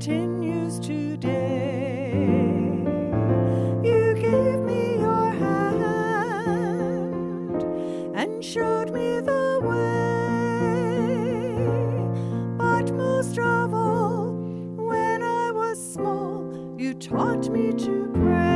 continues today. You gave me your hand and showed me the way. But most of all, when I was small, you taught me to pray.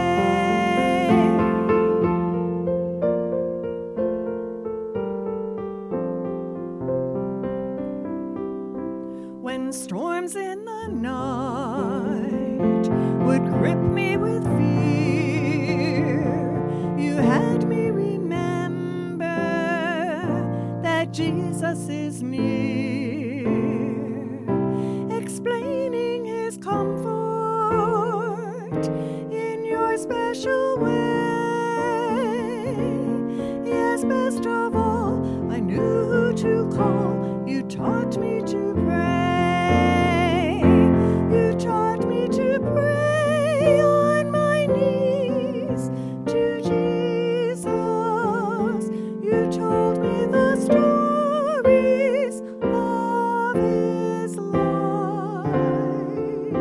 When storms in the night would grip me with fear, you had me remember that Jesus is near, explaining his comfort in your special way. Yes, best of all, I knew who to call. You taught me to pray. You taught me to pray on my knees to Jesus. You told me the stories of his life.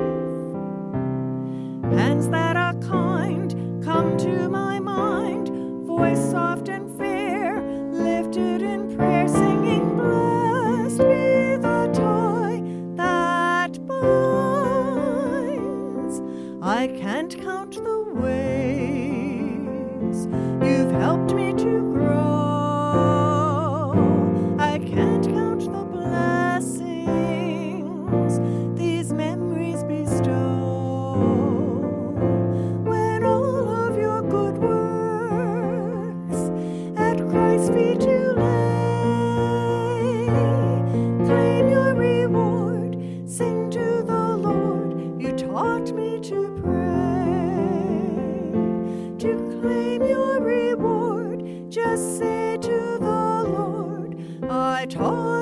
Hands that are kind come to my mind, voice soft and fair, lifted in prayer, singing, blessed be the tie that binds. I can't count the ways you've helped me to grow. I can't count the blessings these memories bestow. When all of your good works at Christ's feet you lay, claim your reward, sing to the Lord. You taught me to pray. To claim your reward, just say to the Lord, I taught